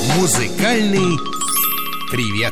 Музыкальный привет.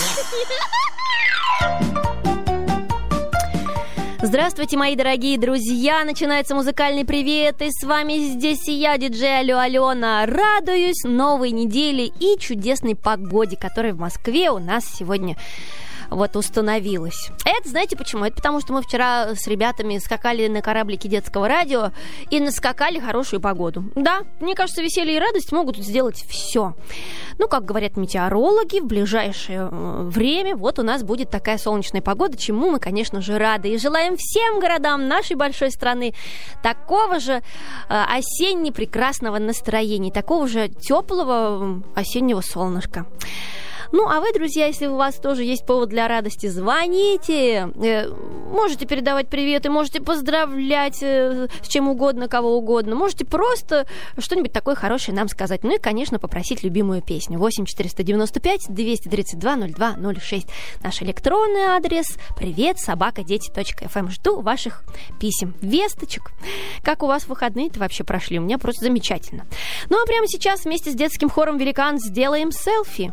Здравствуйте, мои дорогие друзья! Начинается музыкальный привет, и с вами здесь я, диджей Алена. Радуюсь новой неделе и чудесной погоде, которая в Москве у нас сегодня установилась. Это знаете почему? Это потому, что мы вчера с ребятами скакали на кораблике детского радио и наскакали хорошую погоду. Да, мне кажется, веселье и радость могут сделать все. Как говорят метеорологи, в ближайшее время у нас будет такая солнечная погода, чему мы, конечно же, рады. И желаем всем городам нашей большой страны такого же осенне-прекрасного настроения, такого же теплого осеннего солнышка. А вы, друзья, если у вас тоже есть повод для радости, звоните. Можете передавать приветы, можете поздравлять с чем угодно, кого угодно. Можете просто что-нибудь такое хорошее нам сказать. И, конечно, попросить любимую песню. 8-495-232-02-06. Наш электронный адрес привет@дети.fm. Жду ваших писем, весточек. Как у вас выходные-то вообще прошли? У меня просто замечательно. А прямо сейчас вместе с детским хором «Великан» сделаем селфи.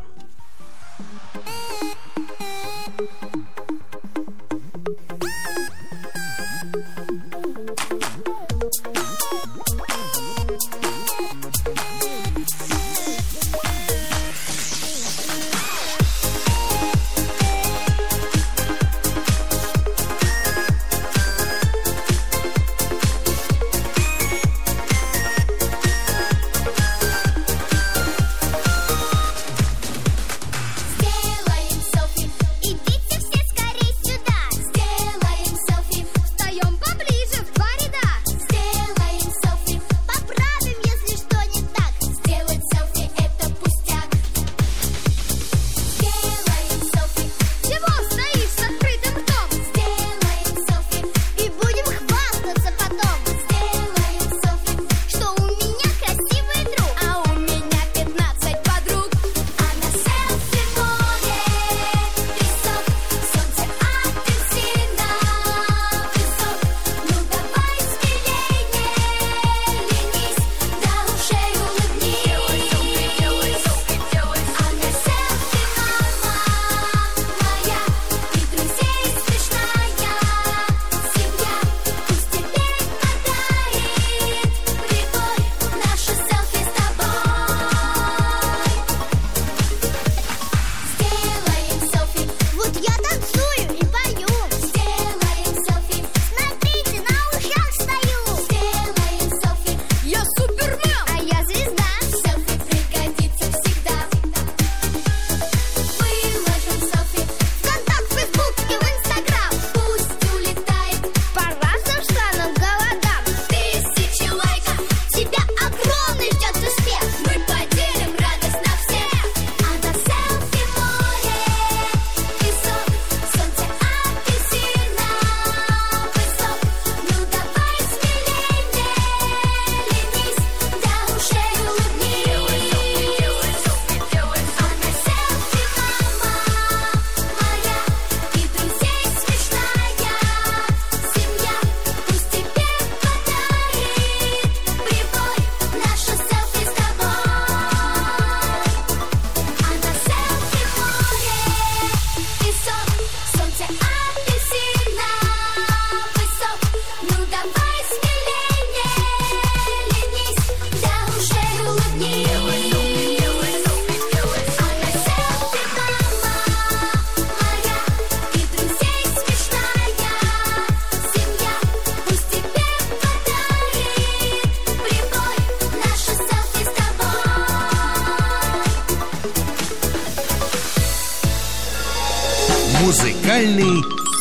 Музыкальный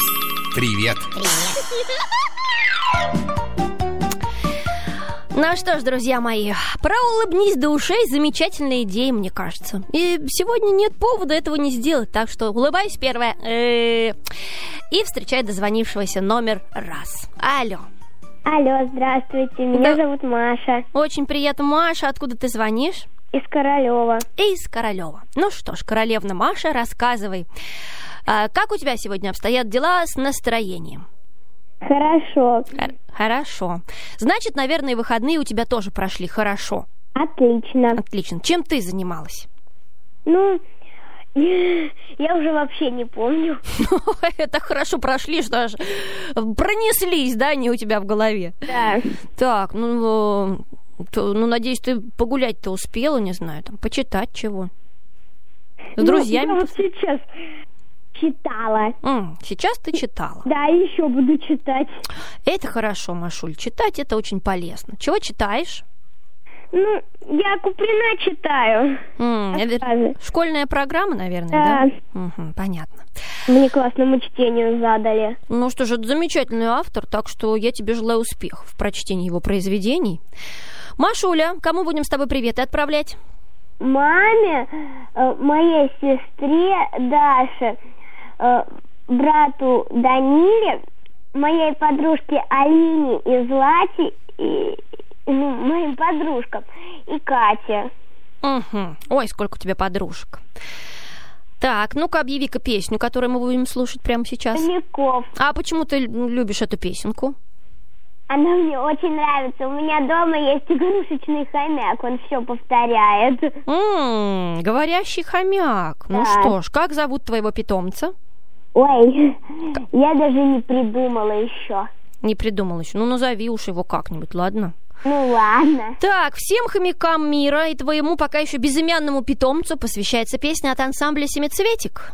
привет. Что ж, друзья мои, про «Улыбнись до ушей» замечательная идея, мне кажется. И сегодня нет повода этого не сделать, так что улыбаюсь первое. И встречай дозвонившегося номер раз. Алло. Алло, здравствуйте, меня зовут Маша. Очень приятно, Маша. Откуда ты звонишь? Из Королева. Из Королева. Ну что ж, королевна Маша, рассказывай. Как у тебя сегодня обстоят дела с настроением? Хорошо. Хорошо. Значит, наверное, выходные у тебя тоже прошли хорошо. Отлично. Отлично. Чем ты занималась? Ну, я уже вообще не помню. Это хорошо прошли, что ж пронеслись, да, не у тебя в голове. Да. Так, ну, надеюсь, ты погулять-то успела, не знаю, там, почитать чего. С друзьями. Я вот сейчас читала. Сейчас ты читала. Да, и еще буду читать. Это хорошо, Машуль. Читать это очень полезно. Чего читаешь? Ну, я Куприна читаю. Это школьная программа, наверное, да? Угу, понятно. Мне классному чтению задали. Ну что же, это замечательный автор, так что я тебе желаю успехов в прочтении его произведений. Машуля, кому будем с тобой приветы отправлять? Маме, моей сестре Даше, брату Даниле, моей подружке Алине и Злате, и моим подружкам, и Кате. Угу. Ой, сколько у тебя подружек. Так, ну-ка, объяви-ка песню, которую мы будем слушать прямо сейчас. Поляков. А почему ты любишь эту песенку? Она мне очень нравится. У меня дома есть игрушечный хомяк, он все повторяет. Говорящий хомяк. Да. Ну что ж, как зовут твоего питомца? Ой, я даже не придумала еще. Не придумала еще. Ну, назови уж его как-нибудь, ладно? Ну, ладно. Так, всем хомякам мира и твоему пока еще безымянному питомцу посвящается песня от ансамбля «Семицветик».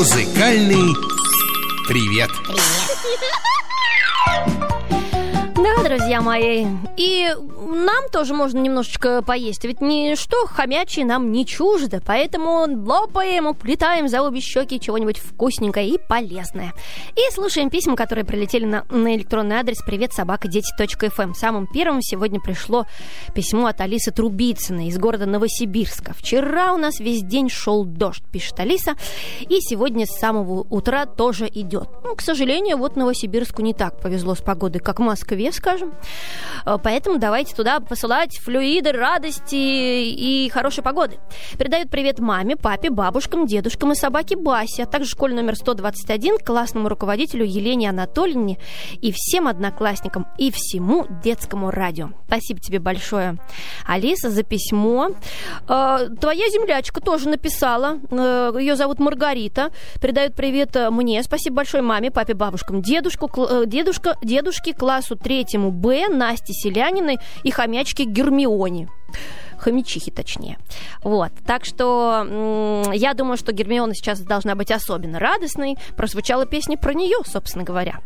Музыкальный привет. Друзья мои, и нам тоже можно немножечко поесть, ведь ничто хомячье нам не чуждо, поэтому лопаем, уплетаем за обе щеки чего-нибудь вкусненькое и полезное. И слушаем письма, которые прилетели на электронный адрес привет@дети.fm. Самым первым сегодня пришло письмо от Алисы Трубицыной из города Новосибирска. Вчера у нас весь день шел дождь, пишет Алиса, и сегодня с самого утра тоже идет. Ну, к сожалению, вот Новосибирску не так повезло с погодой, как в Москве, скажем. Поэтому давайте туда посылать флюиды радости и хорошей погоды. Передают привет маме, папе, бабушкам, дедушкам и собаке Басе, а также школе номер 121, классному руководителю Елене Анатольевне и всем одноклассникам и всему детскому радио. Спасибо тебе большое, Алиса, за письмо. Твоя землячка тоже написала. Ее зовут Маргарита. Передает привет мне. Спасибо большое маме, папе, бабушкам, дедушке, классу 3 Б, Насте Селяниной и хомячке Гермионе. Хомячихи, точнее. Вот. Так что я думаю, что Гермиона сейчас должна быть особенно радостной. Прозвучала песня про нее, собственно говоря.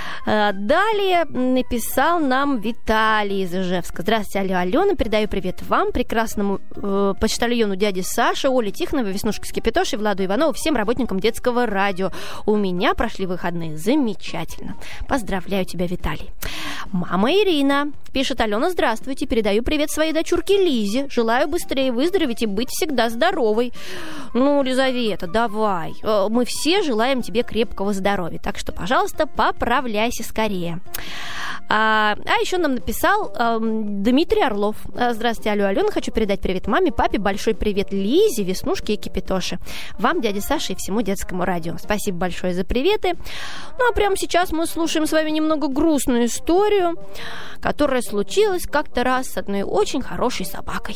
Далее написал нам Виталий из Ижевска. Здравствуйте, Алена. Передаю привет вам, прекрасному почтальону дяде Саше, Оле Тихоновой, Веснушке Скипетоши, Владу Иванову, всем работникам детского радио. У меня прошли выходные замечательно. Поздравляю тебя, Виталий. Мама Ирина пишет: Алена, здравствуйте. Передаю привет своей дочурке Лизе. Желаю быстрее выздороветь и быть всегда здоровой. Ну, Лизавета, давай. Мы все желаем тебе крепкого здоровья. Так что, пожалуйста, поправляйся скорее. А еще нам написал Дмитрий Орлов. Здравствуйте, Алена. Хочу передать привет маме, папе, большой привет Лизе, Веснушке и Кипитоше. Вам, дяде Саше и всему детскому радио. Спасибо большое за приветы. Ну, а прямо сейчас мы слушаем с вами немного грустную историю, которая случилась как-то раз с одной очень хорошей собакой.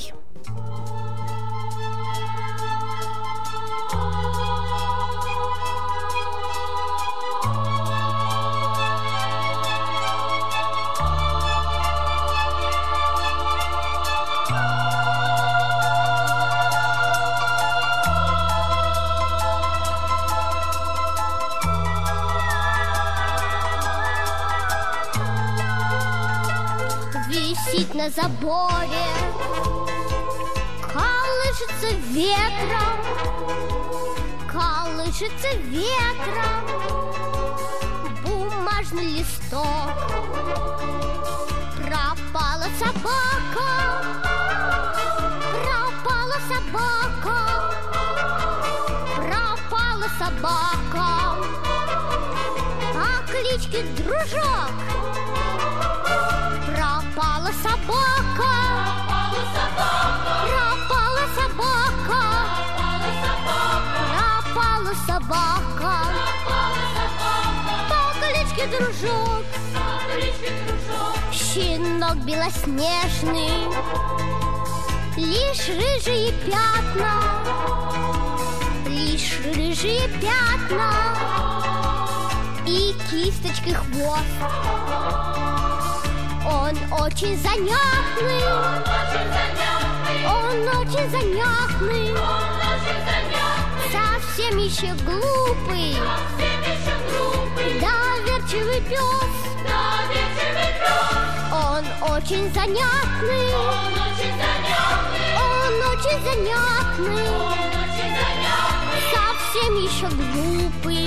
Висит на заборе, колышется ветром, бумажный листок. Пропала собака, по кличке Дружок. Пропала собака, по кличке Дружок. Щенок белоснежный, лишь рыжие пятна и кисточкой хвост. Он очень занятный, совсем еще глупый, доверчивый пес. Он очень занятный, совсем еще глупый,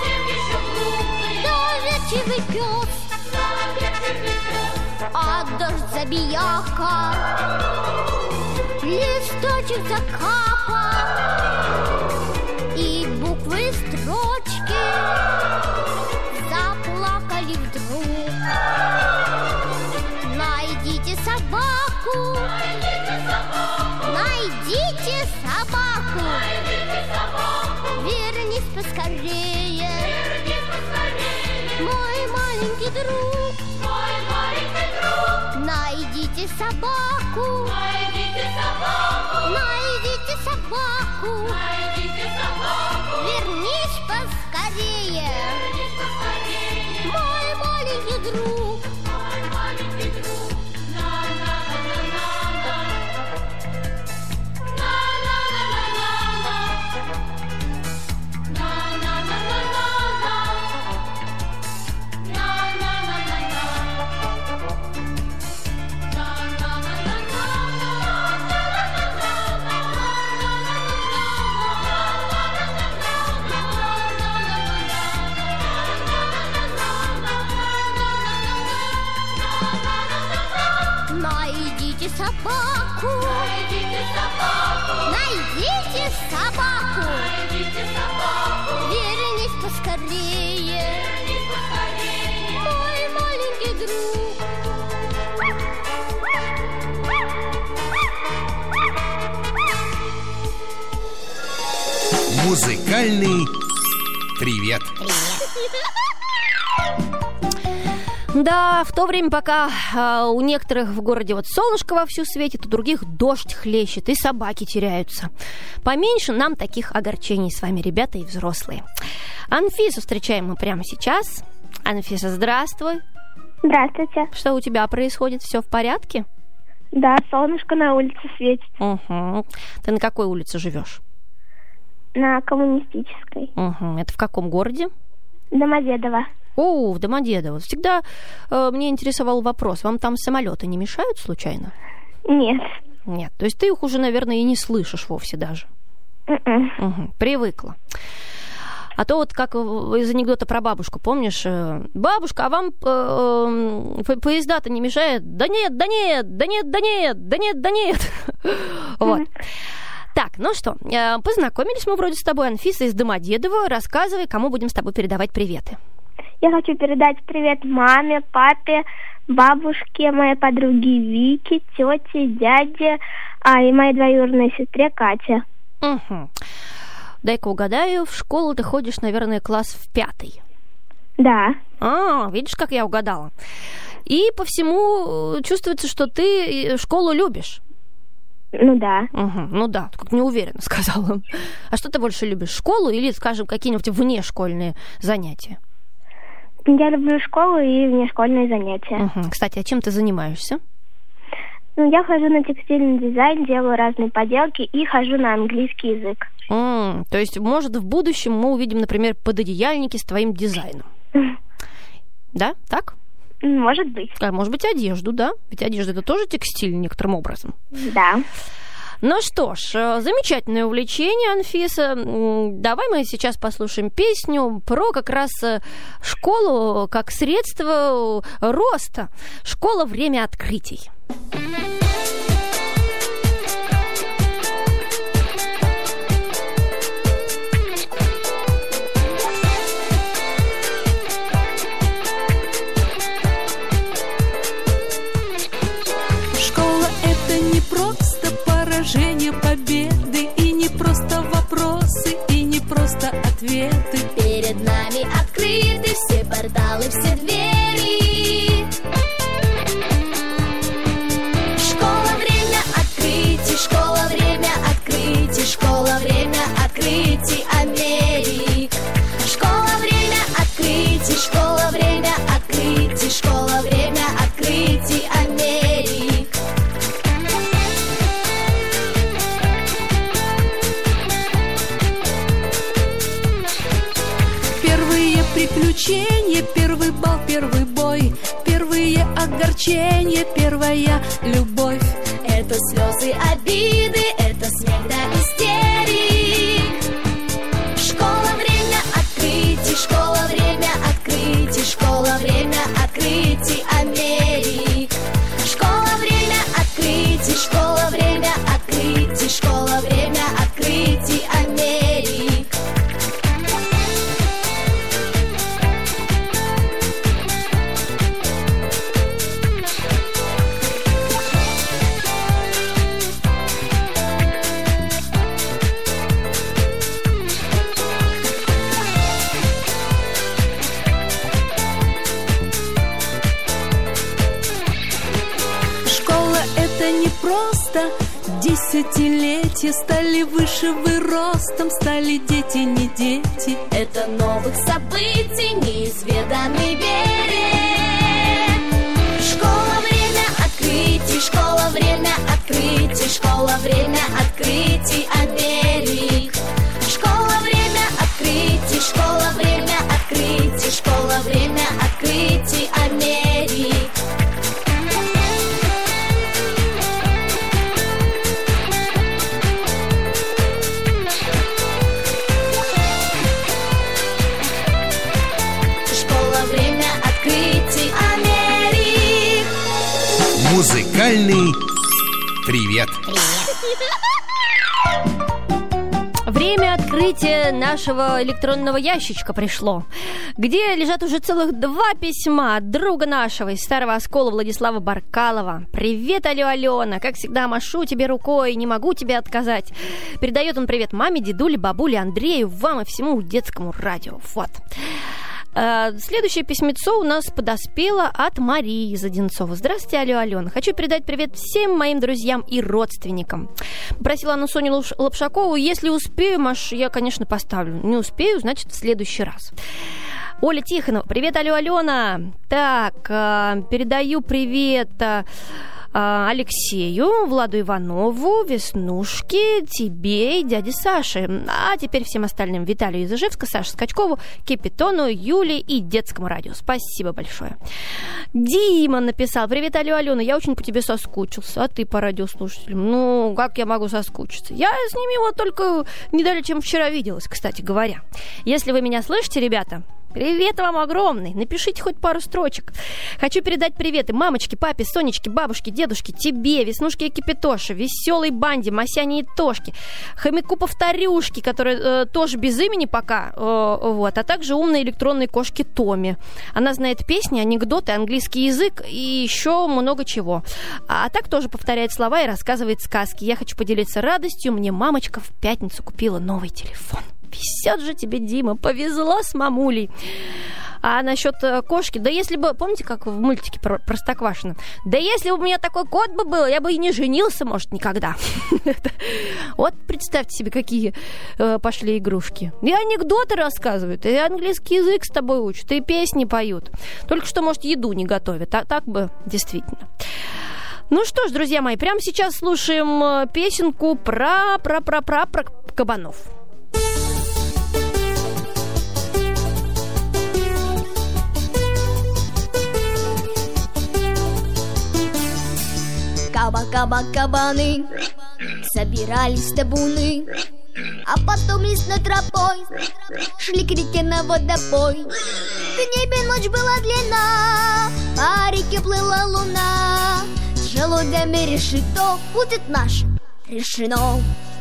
доверчивый пес. А дождь забияка листочек закапал, и буквы строчки заплакали вдруг. Найдите собаку, вернись поскорее, мой маленький друг. Найдите собаку, вернись поскорее, мой маленький друг. собаку. Найдите собаку. Вернись поскорее. Мой маленький друг. Музыкальный привет. Да, в то время, пока у некоторых в городе вот солнышко вовсю светит, у других дождь хлещет, и собаки теряются. Поменьше нам таких огорчений с вами, ребята и взрослые. Анфису встречаем мы прямо сейчас. Анфиса, здравствуй. Здравствуйте. Что у тебя происходит? Все в порядке? Да, солнышко на улице светит. Угу. Ты на какой улице живешь? На Коммунистической. Угу. Это в каком городе? Домодедово. О, в Домодедово. Всегда мне интересовал вопрос. Вам там самолеты не мешают случайно? Нет. Нет. То есть ты их уже, наверное, и не слышишь вовсе даже. Угу. Привыкла. А то вот как из анекдота про бабушку, помнишь? Бабушка, а вам поезда-то не мешают? Да нет, да нет, да нет, да нет, да нет, да нет. Вот. Так, ну что, познакомились мы вроде с тобой, Анфиса из Домодедова. Рассказывай, кому будем с тобой передавать приветы. Я хочу передать привет маме, папе, бабушке, моей подруге Вике, тете, дяде, и моей двоюродной сестре Кате. Угу. Дай-ка угадаю, в школу ты ходишь, наверное, класс в 5. Да. Видишь, как я угадала. И по всему чувствуется, что ты школу любишь. Ну да. Угу, ну да, как неуверенно сказала. А что ты больше любишь, школу или, скажем, какие-нибудь внешкольные занятия? Я люблю школу и внешкольные занятия. Угу. Кстати, а чем ты занимаешься? Я хожу на текстильный дизайн, делаю разные поделки и хожу на английский язык. То есть, может, в будущем мы увидим, например, пододеяльники с твоим дизайном. Да, так? Может быть. А может быть, одежду, да? Ведь одежда – это тоже текстиль некоторым образом. Да. Ну что ж, замечательное увлечение, Анфиса. Давай мы сейчас послушаем песню про как раз школу как средство роста. Школа – время открытий. Победы, и не просто вопросы, и не просто ответы. Перед нами открыты все порталы, все двери. Школа — время открытий, школа — время открытий, школа — время открытий Америк. Школа — время открытий, школа — время открытий, школа — время открытий Америк. Приключения, первый бал, первый бой, первые огорчения, первая любовь. Это слезы, обиды, это смех до истерик. Школа — время открытий, школа — время открытий, школа — время открытий Америк. Школа — время открытий, школа — время открытий, школа — время открытий Америк. Просто десятилетия стали выше вы ростом, стали дети не дети. Это новых событий неизведанный берег. Школа — время открытий, школа — время открытий, школа — время открытий Америк. Школа — время открытий, школа — время открытий, школа — время открытий Америк. Музыкальный Привет. Время открытия нашего электронного ящичка пришло, где лежат уже целых 2 письма от друга нашего из Старого Оскола Владислава Баркалова. Привет, Алена. Как всегда, машу тебе рукой, не могу тебе отказать. Передает он привет маме, дедуле, бабуле, Андрею, вам и всему детскому радио. Вот. Следующее письмецо у нас подоспело от Марии из Одинцова. Здравствуйте, Алена. Хочу передать привет всем моим друзьям и родственникам. Попросила она Соню Лапшакову. Если успею, Маш, я, конечно, поставлю. Не успею, значит, в следующий раз. Оля Тихонова. Привет, Алена. Так, передаю привет Алексею, Владу Иванову, Веснушке, тебе и дяде Саше. А теперь всем остальным: Виталию из Ижевска, Саше Скачкову, Капитону, Юле и детскому радио. Спасибо большое. Дима написал: привет, Алена, я очень по тебе соскучился. А ты по радиослушателям? Ну, как я могу соскучиться? Я с ними вот только не далее, чем вчера виделась, кстати говоря. Если вы меня слышите, ребята, привет вам огромный. Напишите хоть пару строчек. Хочу передать приветы мамочке, папе, Сонечке, бабушке, дедушке, тебе, Веснушке и Кипятоше, Веселой банде, Масяне и Тошке, Хомяку-повторюшке, который тоже без имени пока, вот, а также умной электронной кошке Томе. Она знает песни, анекдоты, английский язык и еще много чего. А так тоже повторяет слова и рассказывает сказки. Я хочу поделиться радостью. Мне мамочка в пятницу купила новый телефон. Везет же тебе, Дима, повезло с мамулей. А насчет кошки, да если бы, помните, как в мультике Простоквашино, да если бы у меня такой кот бы был, я бы и не женился, может, никогда. Вот представьте себе, какие пошли игрушки. И анекдоты рассказывают, и английский язык с тобой учат, и песни поют. Только что, может, еду не готовят, а так бы действительно. Ну что ж, друзья мои, прямо сейчас слушаем песенку про кабанов. Кабаны собирались в табуны, а потом лесной тропой шли к реке на водопой. В небе ночь была длинна, по реке плыла луна. С желудями решето будет нашим решено.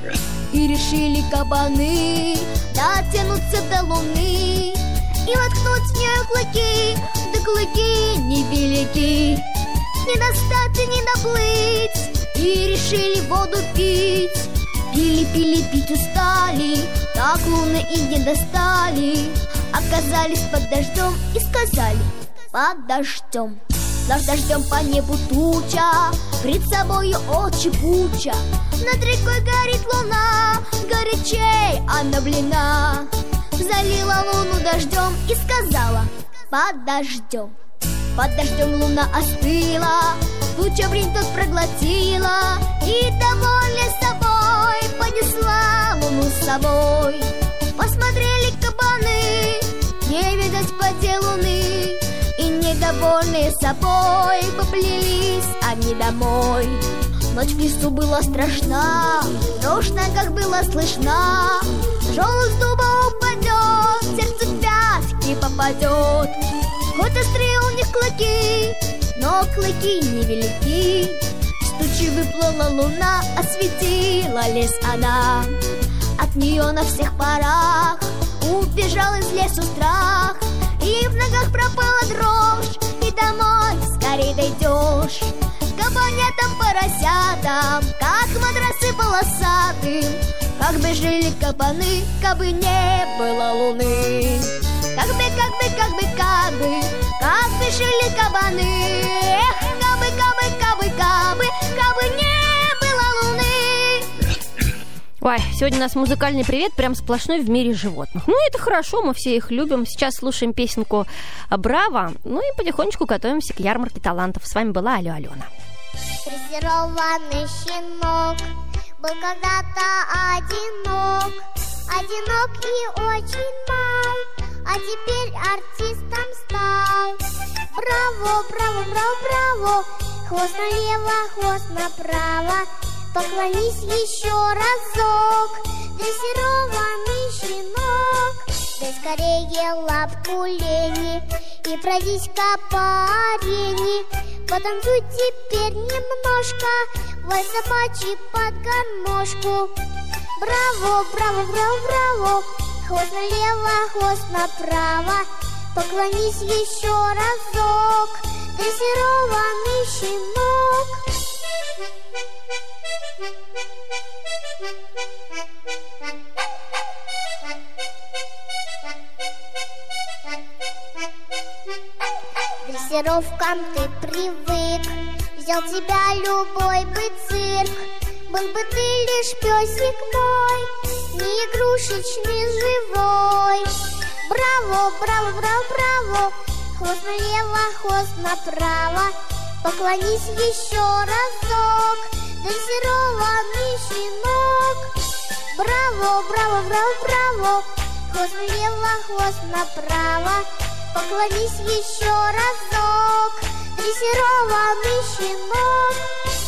И решили кабаны дотянуться до луны и воткнуть в нее клыки, да клыки невелики. Не достать и не доплыть, и решили воду пить. Пили, пить устали, так луны и не достали. Оказались под дождем и сказали: под дождем. Над дождем по небу туча, пред собою очи пуча. Над рекой горит луна, горячей она блина. Залила луну дождем и сказала: под дождем. Под дождем луна остыла, туча брин тут проглотила, и довольная собой понесла луну с собой. Посмотрели кабаны, не видать поде луны, и недовольные собой поплелись они домой. Ночь в лесу была страшна, душно, как было слышно. Тяжелый с дуба упадет, сердце в пятки попадет. Хоть острые у них клыки, но клыки невелики. С тучи выплыла луна, осветила лес она. От нее на всех парах убежал из лесу страх. И в ногах пропала дрожь, и домой скорей дойдешь. Кабанятам, поросятам, как матрасы полосатым, как бы жили кабаны, кабы не было луны. Как бы жили кабаны. Эх, кабы не было луны. Ой, сегодня у нас музыкальный привет прям сплошной в мире животных. Ну, это хорошо, мы все их любим. Сейчас слушаем песенку «Браво», ну и потихонечку готовимся к ярмарке талантов. С вами была Алена. Дрессированный щенок был когда-то одинок и очень мал, а теперь артистом стал. Браво, браво, браво, браво, хвост налево, хвост направо, поклонись еще разок, дрессированный щенок. Дай скорее лапку лени и пройдись-ка по арене. Потанцуй теперь немножко, вальс собачий под гармошку. Браво, браво, браво, браво, хвост налево, хвост направо. Поклонись еще разок, дрессированный щенок. Дрессировкам ты привык, взял тебя любой бы цирк. Был бы ты лишь песик мой, не игрушечный, живой. Браво, браво, браво, браво, хвост налево, хвост направо. Поклонись еще разок, дрессированный щенок. Браво, браво, браво, браво, хвост налево, хвост направо. Поклонись еще разок, дрессированный щенок.